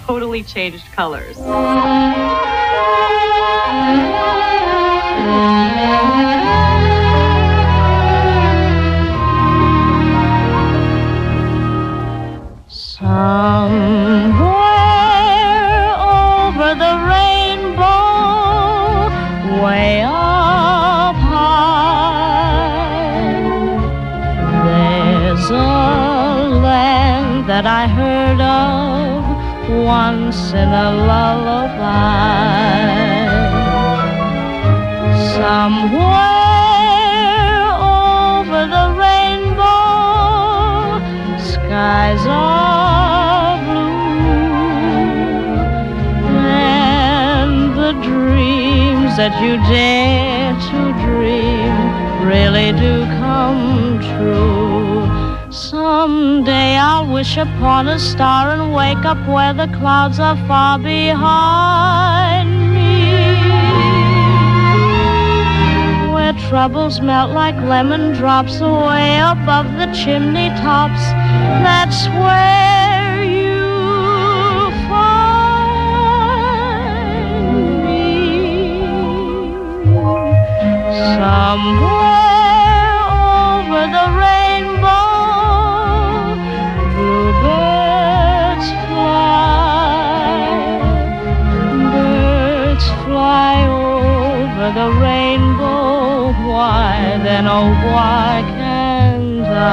totally changed colors. Somewhere over the rainbow, way up high, there's a land that I heard of once in a lullaby. Somewhere over the rainbow, skies are blue, and the dreams that you dare to dream really do come true. Someday I'll wish upon a star and wake up where the clouds are far behind me, where troubles melt like lemon drops away above the chimney tops. That's where you'll find me. Somewhere over the rainbow, bluebirds fly over the rainbow. Why then, oh why can't I?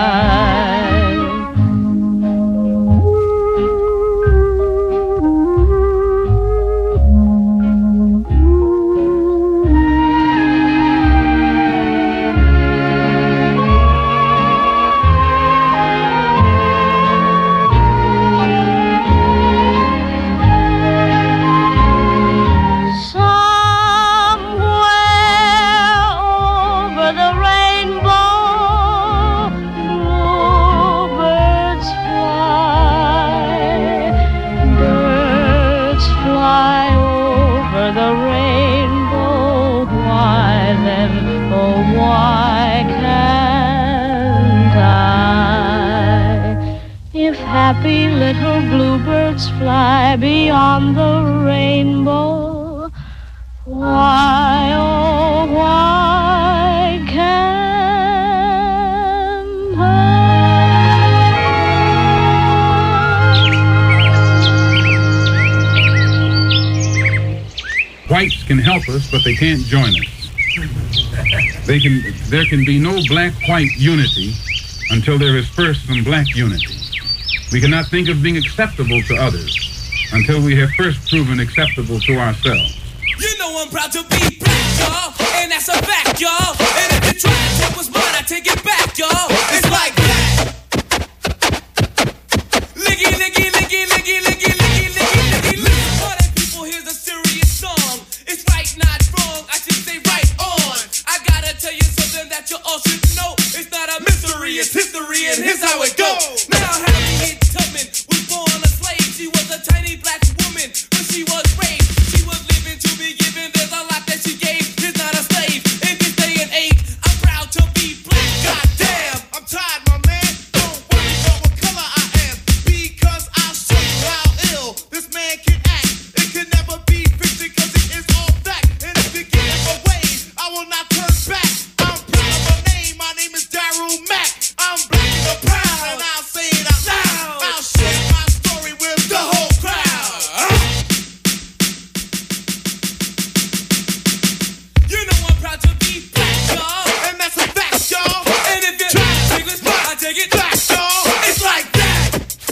Happy little bluebirds fly beyond the rainbow. Why, oh, why can't I? Whites can help us, but they can't join us. There can be no black-white unity until there is first some black unity. We cannot think of being acceptable to others until we have first proven acceptable to ourselves. You know I'm proud to be black, y'all, and that's a fact, y'all. And if you try to take what's mine, I take it back, y'all. It's like that. Liggy, liggy, liggy, liggy, liggy, liggy, liggy, liggy, liggy. All that people, here's a serious song. It's right, not wrong, I should say right on. I gotta tell you something that you all should know. It's not a mystery, it's history, and here's how it goes. Now Harriet Tubman was born a slave. She was a tiny black woman when she was raped. She was living to be given. There's a lot that she gave. She's not a slave in this day and age. I'm proud to be black. Goddamn, I'm tired, my man. Don't worry about what color I am, because I'll show you how ill this man can act. It can never be fixed because it is all fact. And if you get in my way, I will not turn back. I'm proud of my name. My name is Daryl Mack. I'm black and proud, and I'll say it out loud. I'll share my story with the whole crowd. You know I'm proud to be black, y'all, and that's a fact, y'all. And if you try to take this back, I take it back, y'all. It's like that.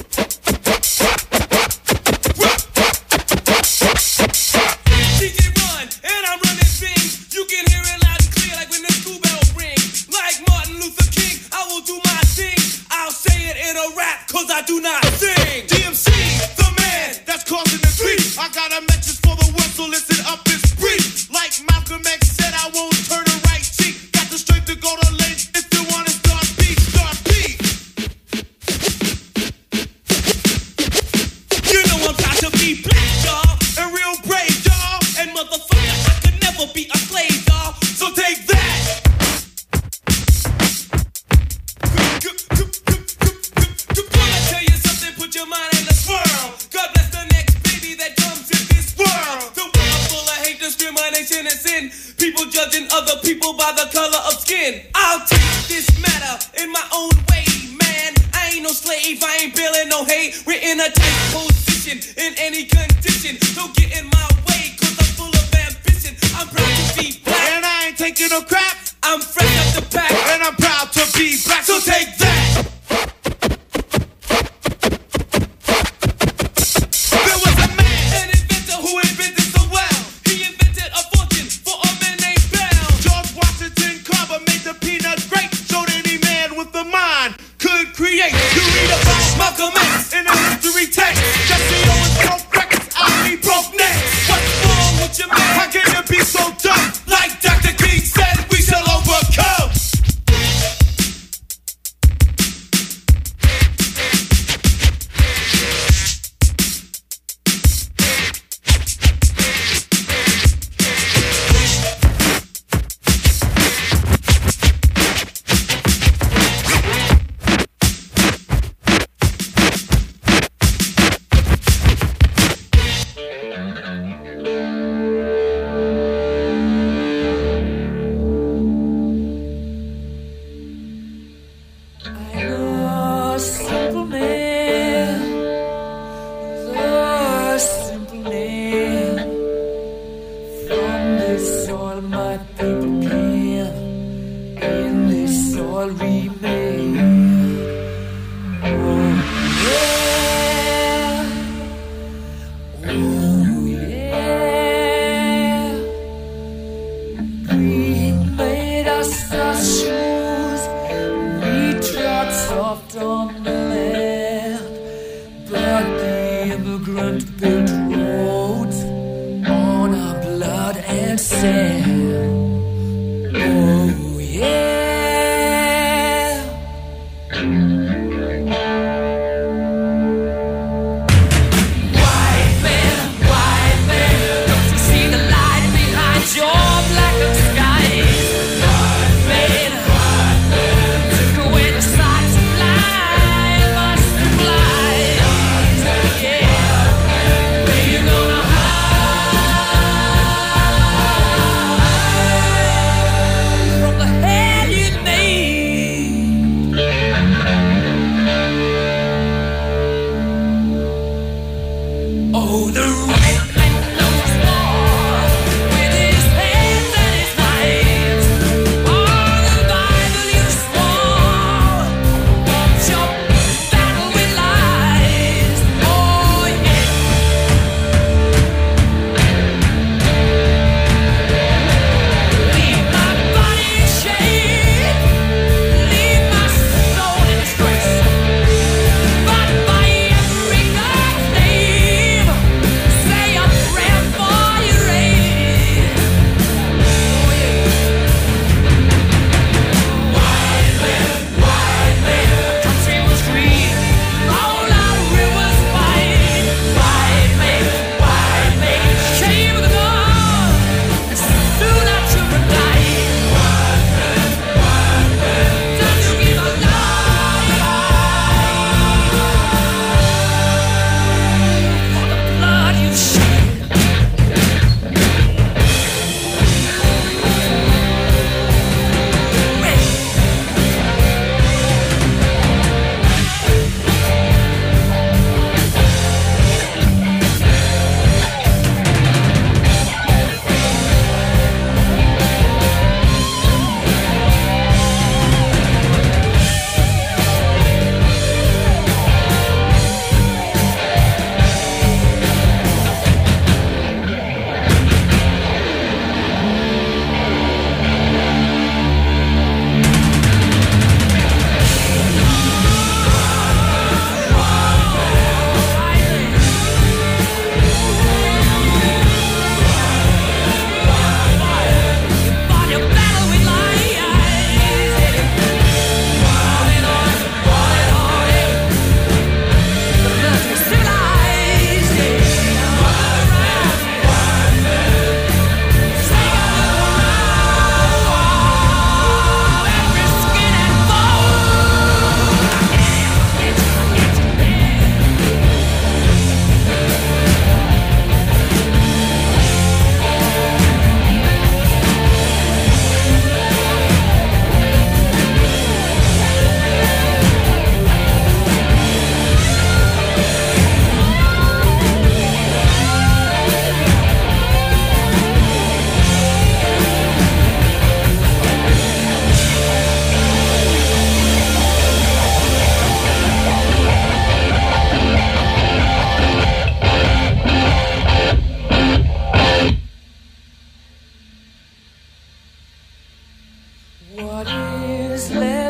DJ Run, and I'm running things. You can hear it loud and clear, like when the school bell rings. Like Martin Luther King, I will do my thing. I'll say it in a rap, cause I do not sing. DMC, the man that's causing the grief. I got a message for the world, so listen up, it's brief. Like Malcolm X said, I won't turn a right cheek. Got the strength to go to length. If you wanna start beef, start beef. You know I'm proud to be black, y'all, and real brave, y'all. And motherfucker, I could never be a slave, y'all. So take that. Gonna tell you something, put your I'll take this matter in my own way, man. I ain't no slave, I ain't building no hate. We're in a tight position, in any condition. Don't get in my way, cause I'm full of ambition. I'm proud to be black, and I ain't taking no crap. I'm fresh off the pack, and I'm proud to be black, so take that. There was a man, an inventor who invented so well. He invented a fortune for a man named Bell. George Washington Carver made the peanuts great. Showed any man with a mind could create. You read about Malcolm X in a history text. Jesse Owens broke records, Ali broke necks. What's wrong with your man? How can you be so dumb? Like Dr. King said, we shall overcome.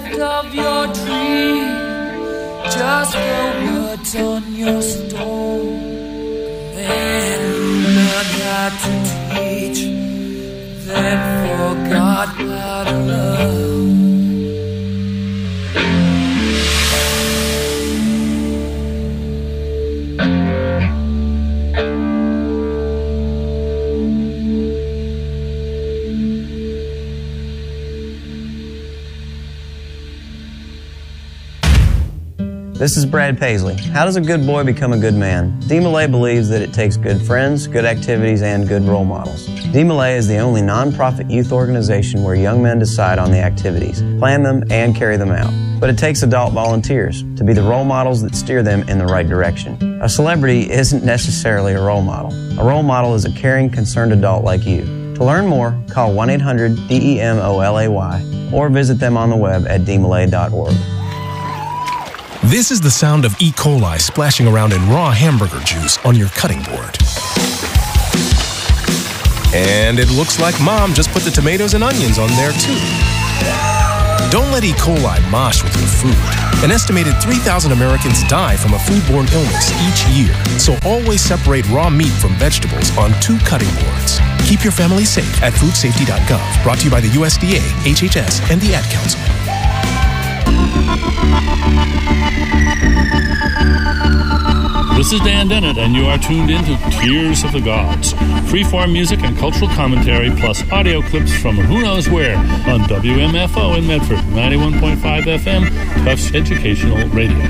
left of your dream, just the words on your stone. Then you learned how to teach, then forgot how to love. This is Brad Paisley. How does a good boy become a good man? DeMolay believes that it takes good friends, good activities, and good role models. DeMolay is the only non-profit youth organization where young men decide on the activities, plan them, and carry them out. But it takes adult volunteers to be the role models that steer them in the right direction. A celebrity isn't necessarily a role model. A role model is a caring, concerned adult like you. To learn more, call 1-800-DEMOLAY or visit them on the web at demolay.org. This is the sound of E. coli splashing around in raw hamburger juice on your cutting board. And it looks like Mom just put the tomatoes and onions on there too. Don't let E. coli mosh with your food. An estimated 3,000 Americans die from a foodborne illness each year. So always separate raw meat from vegetables on 2 cutting boards. Keep your family safe at foodsafety.gov. Brought to you by the USDA, HHS, and the Ad Council. This is Dan Dennett, and you are tuned in to Tears of the Gods. Freeform music and cultural commentary, plus audio clips from who knows where on WMFO in Medford, 91.5 FM, Tufts Educational Radio.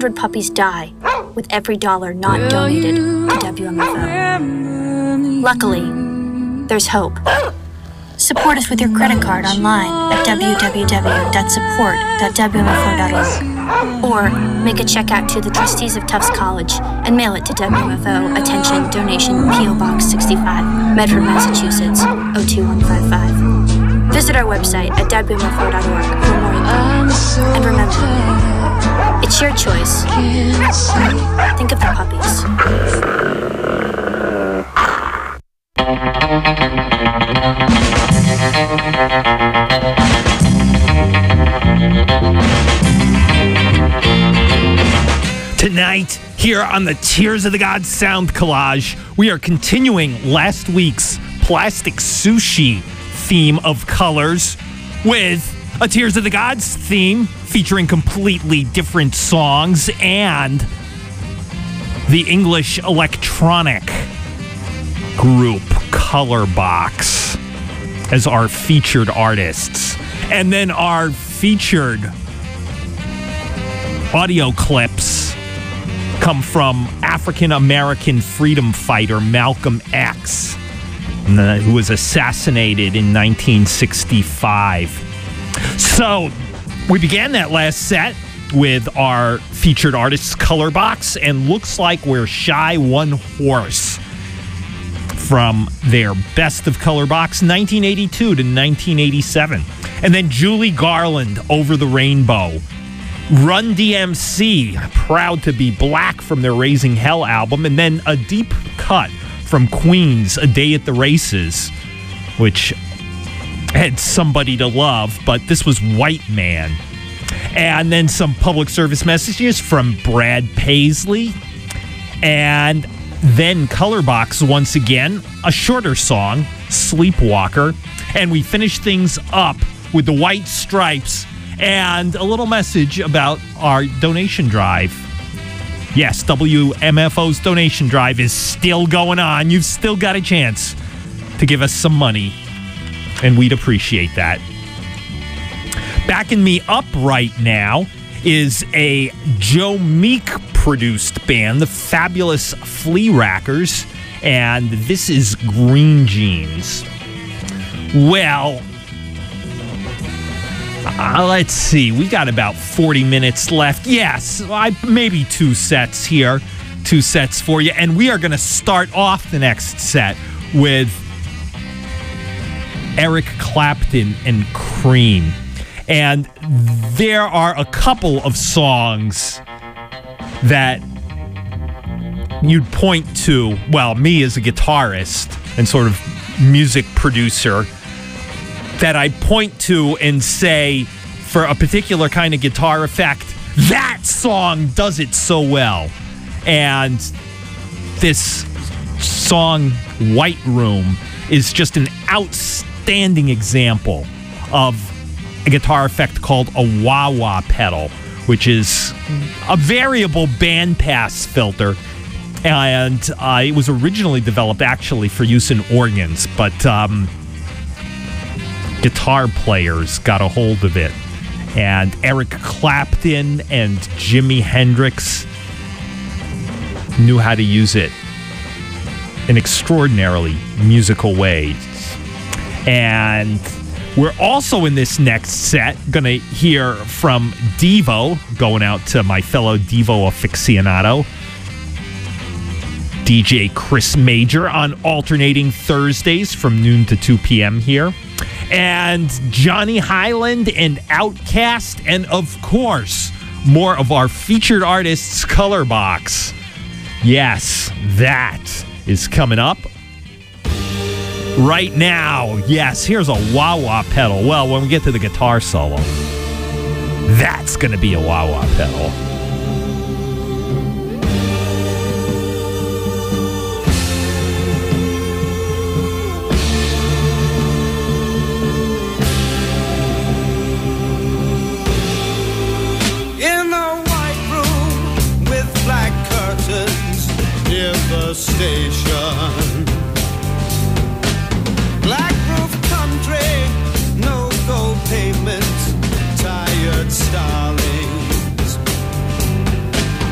100 puppies die with every dollar not donated to WMFO. Luckily, there's hope. Support us with your credit card online at www.support.wmfo.org or make a check out to the trustees of Tufts College and mail it to WMFO Attention Donation P.O. Box 65, Medford, Massachusetts 02155. Visit our website at wmfo.org for more info. And remember, it's your choice. Think of the puppies. Tonight, here on the Tears of the Gods Sound Collage, we are continuing last week's Plastic Sushi theme of colors with a Tears of the Gods theme featuring completely different songs and the English electronic group Colorbox as our featured artists. And then our featured audio clips come from African-American freedom fighter Malcolm X, who was assassinated in 1965. So we began that last set with our featured artists Colorbox, and looks like we're shy one horse from their Best of Colorbox 1982 to 1987. And then Julie Garland, Over the Rainbow. Run DMC, proud to be black from their Raising Hell album. And then a deep cut from Queen's A Day at the Races, which had Somebody to Love, but this was White Man. And then some public service messages from Brad Paisley. And then Colorbox once again, a shorter song, Sleepwalker. And we finish things up with the White Stripes and a little message about our donation drive. Yes, WMFO's donation drive is still going on. You've still got a chance to give us some money, and we'd appreciate that. Backing me up right now is a Joe Meek produced band, the Fabulous Flea Rackers, and this is Green Jeans. Well, let's see. We got about 40 minutes left. Yes, maybe two sets here. Two sets for you. And we are going to start off the next set with Eric Clapton and Cream. And there are a couple of songs that you'd point to, well, me as a guitarist and sort of music producer, that I point to and say, for a particular kind of guitar effect, that song does it so well. And this song, White Room, is just an outstanding example of a guitar effect called a wah-wah pedal, which is a variable bandpass filter. And it was originally developed actually for use in organs, but guitar players got a hold of it. And Eric Clapton and Jimi Hendrix knew how to use it in extraordinarily musical ways. And we're also in this next set going to hear from Devo, going out to my fellow Devo aficionado, DJ Chris Major, on alternating Thursdays from noon to 2 p.m. here. And Johnny Highland and Outkast, and of course, more of our featured artists' Colorbox. Yes, that is coming up right now. Yes, here's a wah-wah pedal. Well, when we get to the guitar solo, that's going to be a wah-wah pedal. Station, black roof country, no gold pavement, tired starlings,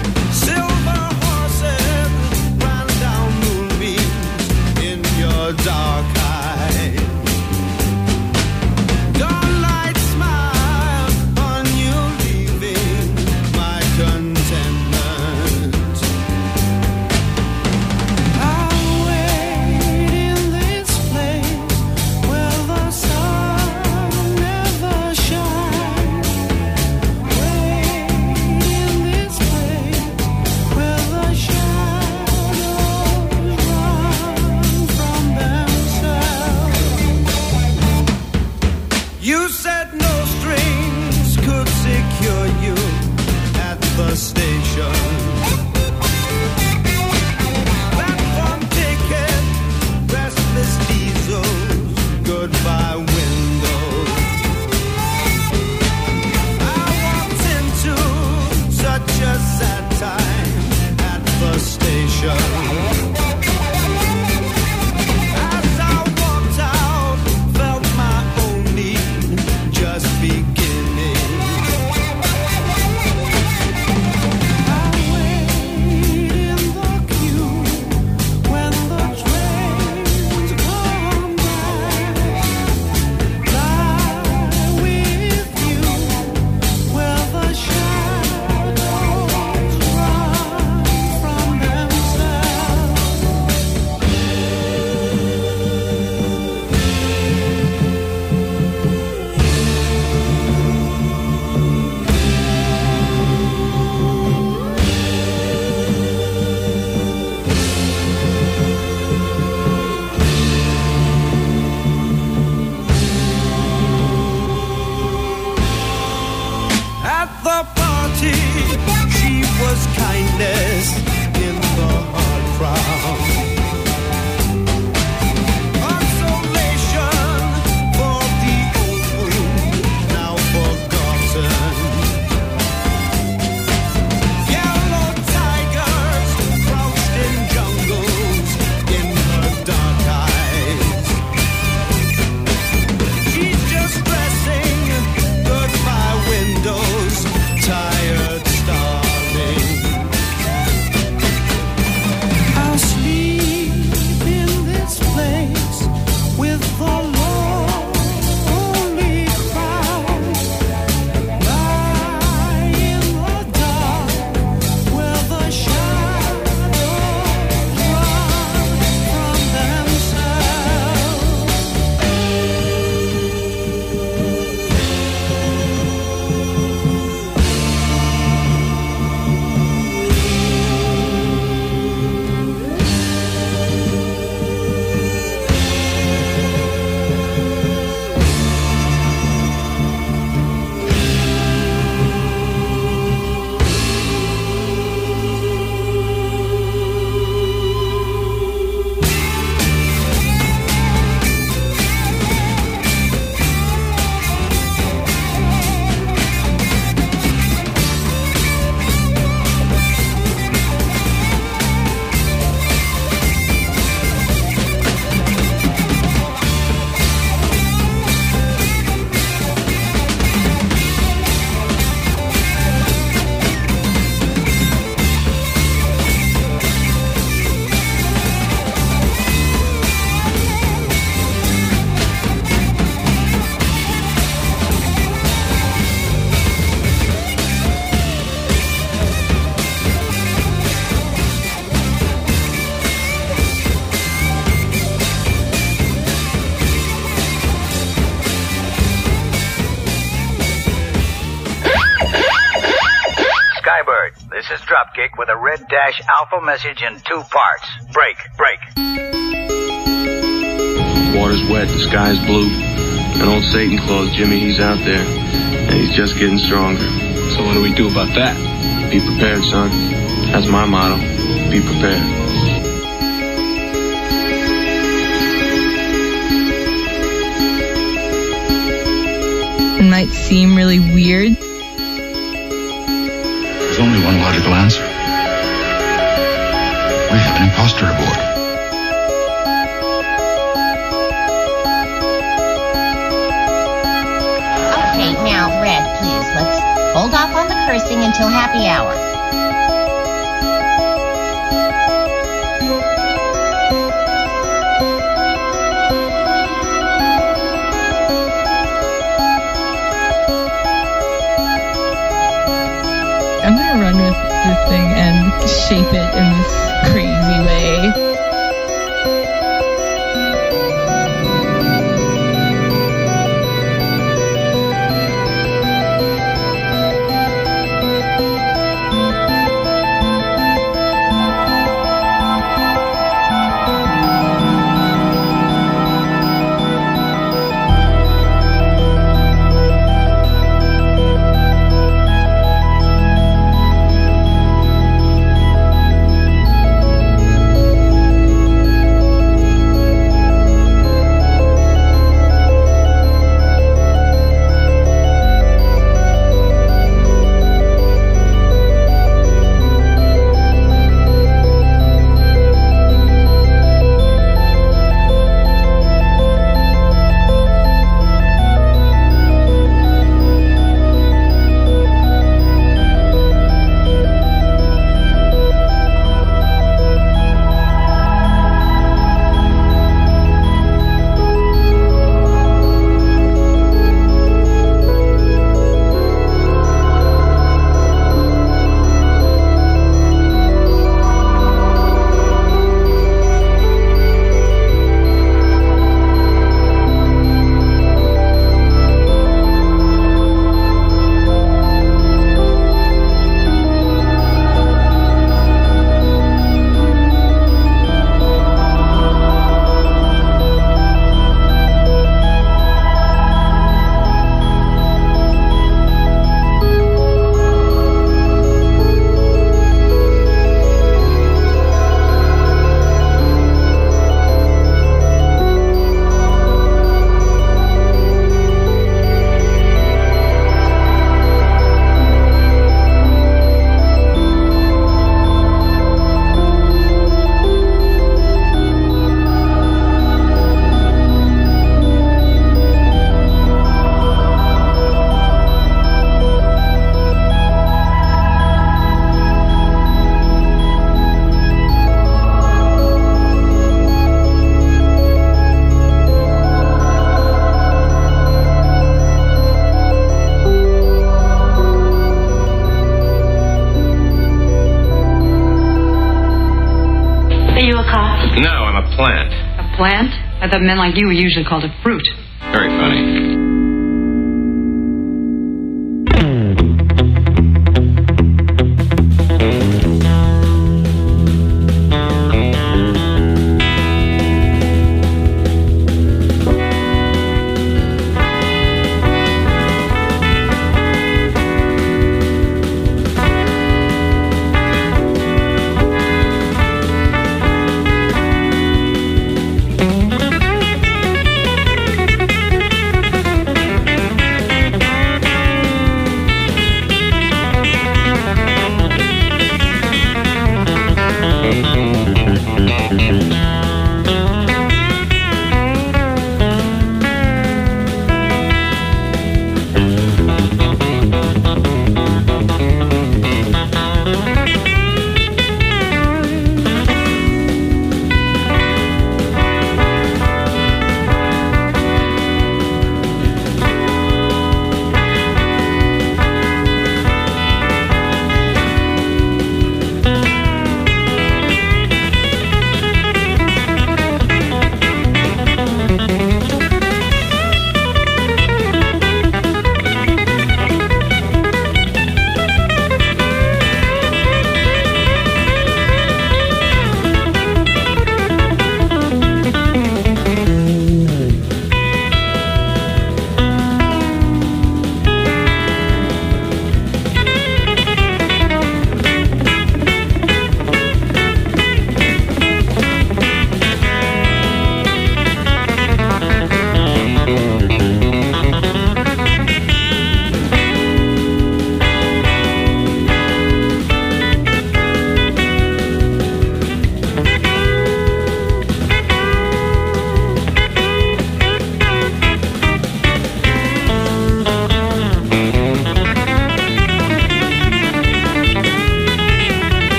dropkick with a red dash alpha message in 2 parts. Break. Water's wet, the sky's blue. An old Satan Claus, Jimmy, he's out there. And he's just getting stronger. So what do we do about that? Be prepared, son. That's my motto. Be prepared. It might seem really weird. There's only one logical answer. We have an imposter aboard. Okay, now, Red, please, let's hold off on the cursing until happy hour. I'm gonna run with this thing and shape it in this crazy way. Plant. A plant? I thought men like you were usually called a fruit. Very funny.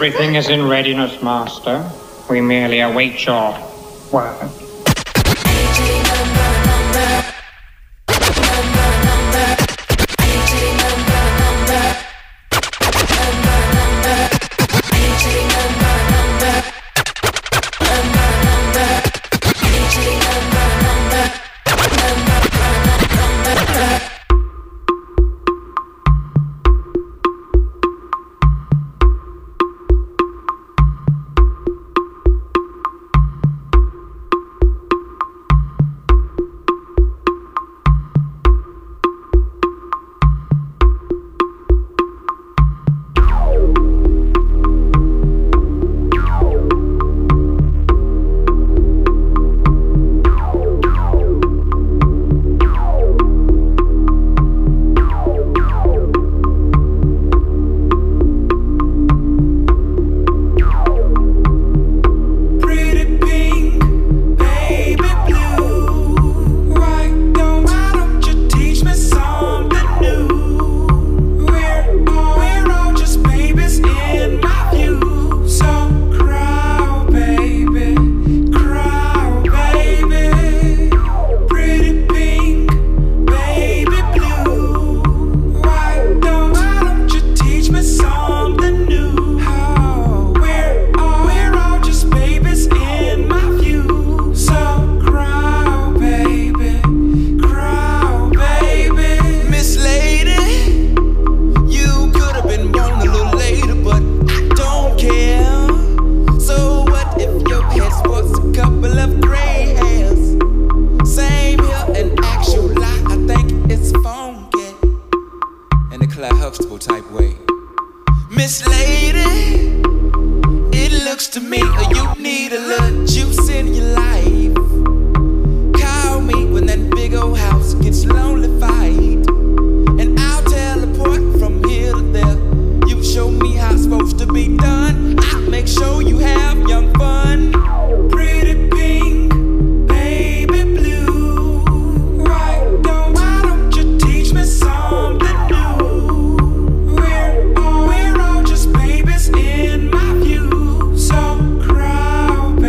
Everything is in readiness, Master. We merely await your word.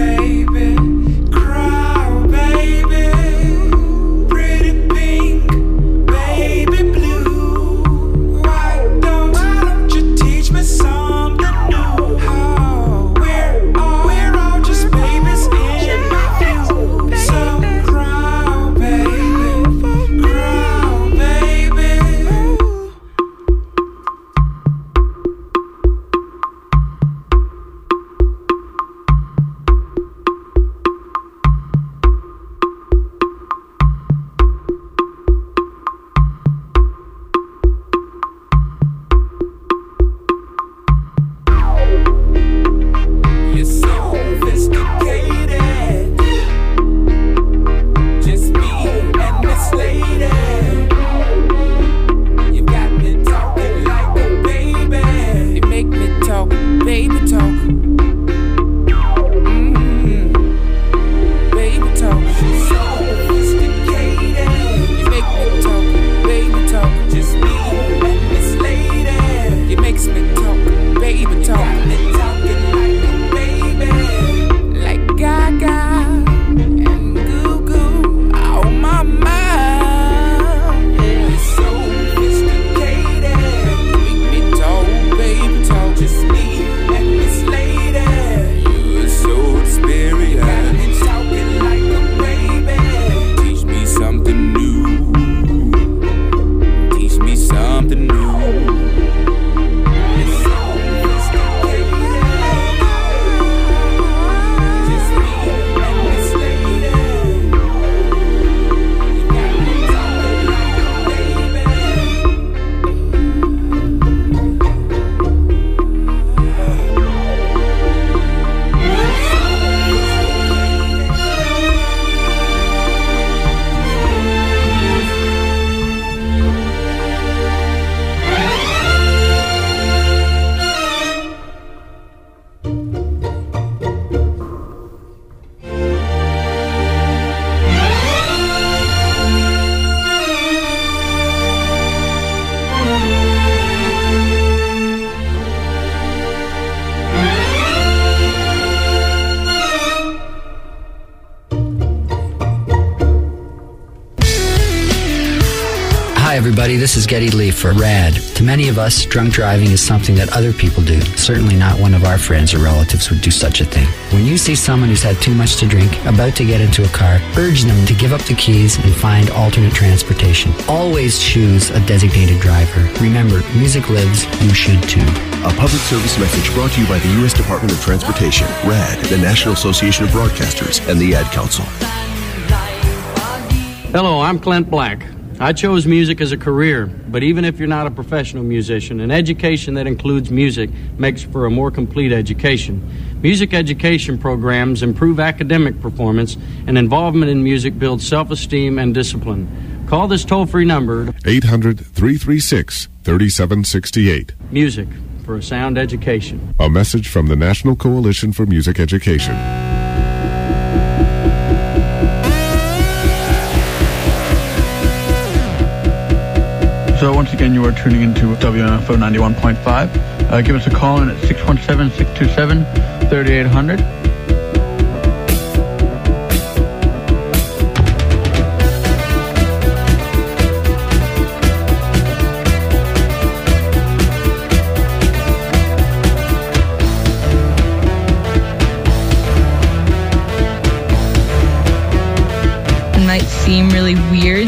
Pretty pink, everybody, this is Geddy Lee for RAD. To many of us, drunk driving is something that other people do. Certainly not one of our friends or relatives would do such a thing. When you see someone who's had too much to drink, about to get into a car, urge them to give up the keys and find alternate transportation. Always choose a designated driver. Remember, music lives, you should too. A public service message brought to you by the U.S. Department of Transportation, RAD, the National Association of Broadcasters, and the Ad Council. Hello, I'm Clint Black. I chose music as a career, but even if you're not a professional musician, an education that includes music makes for a more complete education. Music education programs improve academic performance, and involvement in music builds self-esteem and discipline. Call this toll-free number, 800-336-3768. Music for a sound education. A message from the National Coalition for Music Education. So once again, you are tuning into WMFO 91.5. Give us a call in at 617-627-3800. It might seem really weird.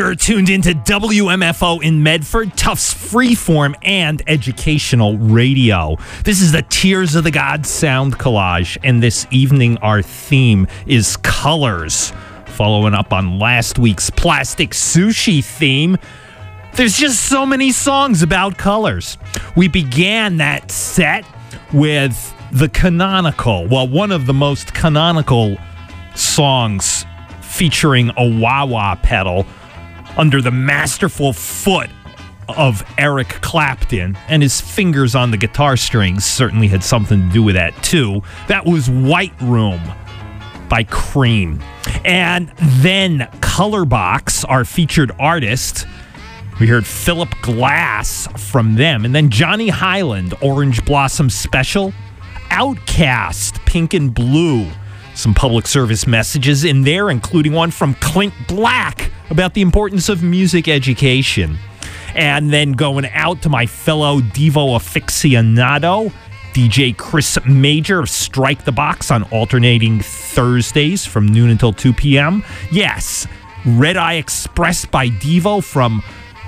You're tuned into WMFO in Medford, Tufts Freeform and Educational Radio. This is the Tears of the Gods sound collage, and this evening our theme is colors. Following up on last week's plastic sushi theme, there's just so many songs about colors. We began that set with the canonical, well, one of the most canonical songs featuring a wah-wah pedal under the masterful foot of Eric Clapton, and his fingers on the guitar strings certainly had something to do with that too. That was White Room by Cream. And then Colorbox, our featured artist, we heard Philip Glass from them. And then Johnny Highland, Orange Blossom Special. Outcast, Pink and Blue. Some public service messages in there, including one from Clint Black about the importance of music education. And then going out to my fellow Devo aficionado, DJ Chris Major of Strike the Box on alternating Thursdays from noon until 2 p.m. Yes, Red Eye Express by Devo from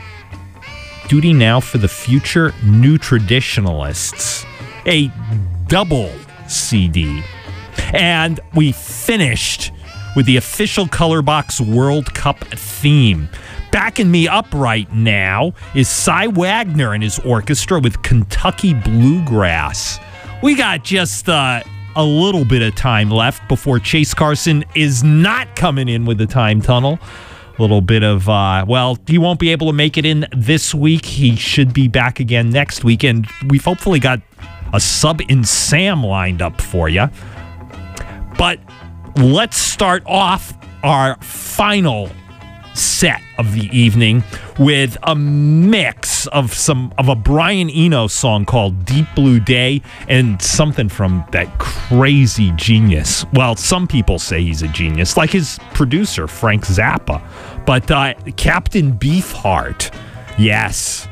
Duty Now for the Future New Traditionalists. A double CD. And we finished with the official Colorbox World Cup theme. Backing me up right now is Cy Wagner and his orchestra with Kentucky Bluegrass. We got just a little bit of time left before Chase Carson is not coming in with the time tunnel. A little bit of, he won't be able to make it in this week. He should be back again next week. And we've hopefully got a sub in Sam lined up for you. But let's start off our final set of the evening with a mix of a Brian Eno song called Deep Blue Day and something from that crazy genius. Well, some people say he's a genius, like his producer, Frank Zappa. But Captain Beefheart, yes.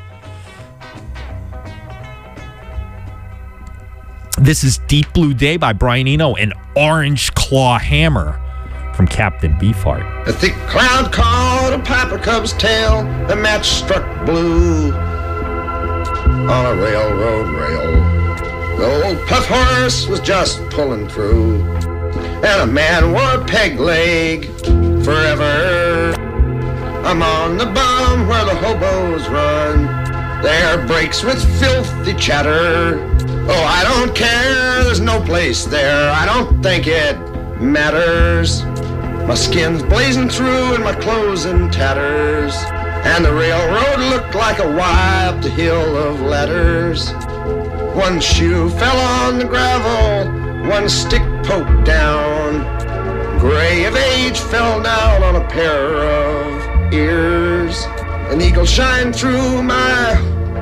This is Deep Blue Day by Brian Eno and Orange Claw Hammer from Captain Beefheart. A thick cloud caught a piper cub's tail, the match struck blue on a railroad rail. The old puff horse was just pulling through, and a man wore a peg leg forever. I'm on the bum where the hobos run, there breaks with filthy chatter. Oh, I don't care, there's no place there, I don't think it matters. My skin's blazing through and my clothes in tatters, and the railroad looked like a Y up the hill of ladders. One shoe fell on the gravel, one stick poked down. Gray of age fell down on a pair of ears. An eagle shined through my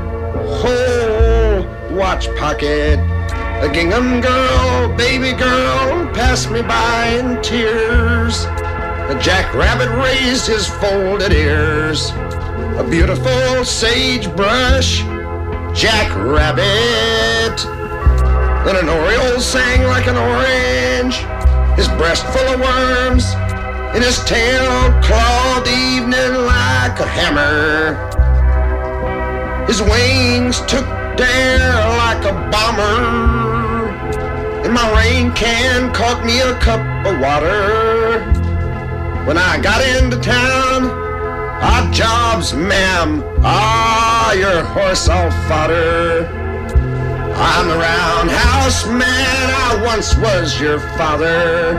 whole watch pocket. A gingham girl, baby girl, passed me by in tears. A jackrabbit raised his folded ears. A beautiful sagebrush jackrabbit. Then an oriole sang like an orange, his breast full of worms, and his tail clawed the evening like a hammer. His wings took dare like a bomber, and my rain can caught me a cup of water. When I got into town, odd jobs, ma'am, your horse all fodder. I'm the roundhouse man, I once was your father.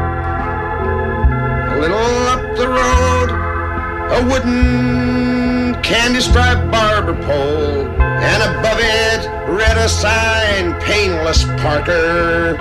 A little up the road, a wooden candy-striped barber pole, and above it read a sign, Painless Parker.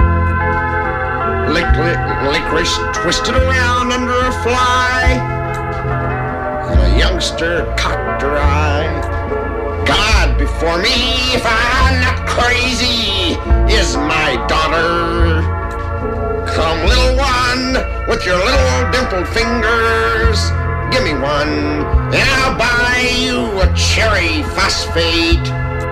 Licorice twisted around under a fly, and a youngster cocked her eye. God before me, if I'm not crazy, is my daughter. Come, little one, with your little dimpled fingers, give me one, and I'll buy you a cherry phosphate.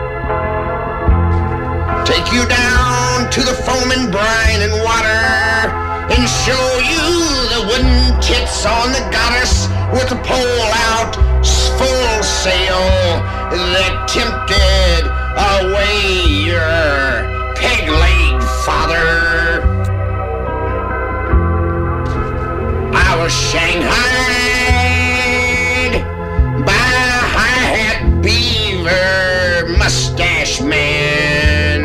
Take you down to the foaming brine and water, and show you the wooden tits on the goddess with the pole out, full sail, that tempted away your peg-legged father. I was shanghaied by a high-hat beaver mustache man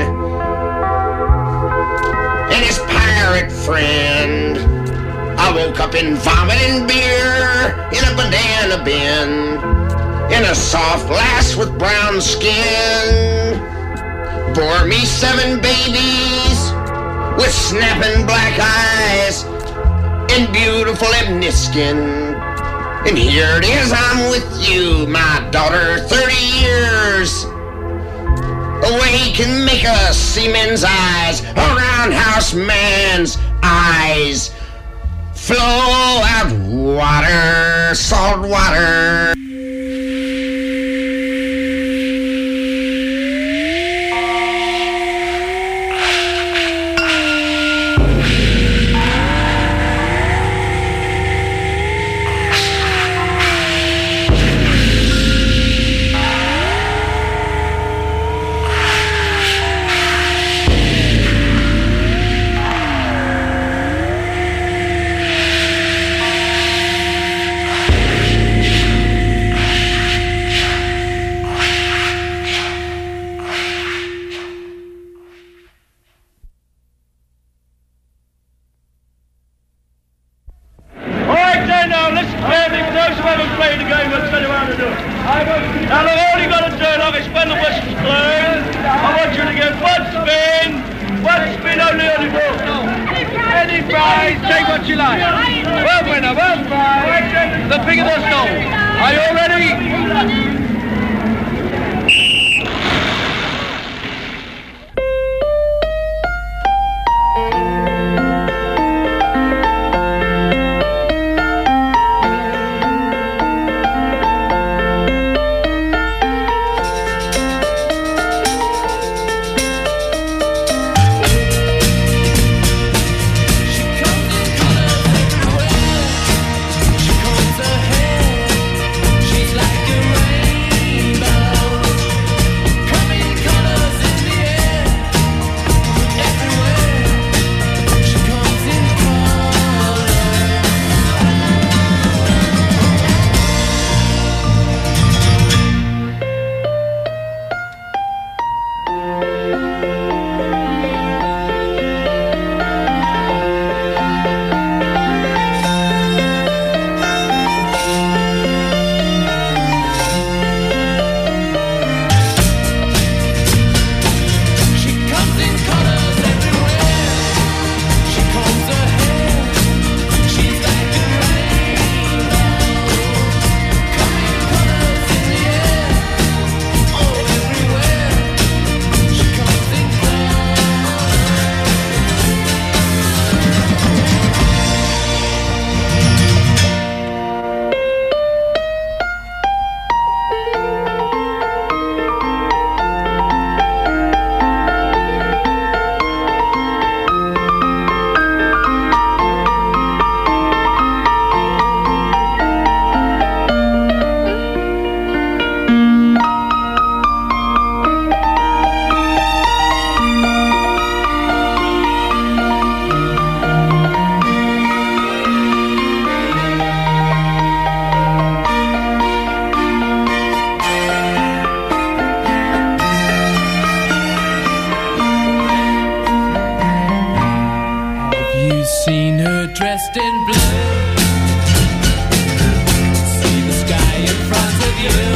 and his pirate friend. I woke up in vomit and beer in a banana bin, in a soft lass with brown skin. Bore me 7 babies with snapping black eyes and beautiful ebony skin. And here it is, I'm with you, my daughter, 30 years away can make a seaman's eyes, a roundhouse man's eyes, flow out water, salt water. dressed in blue. See the sky in front of you.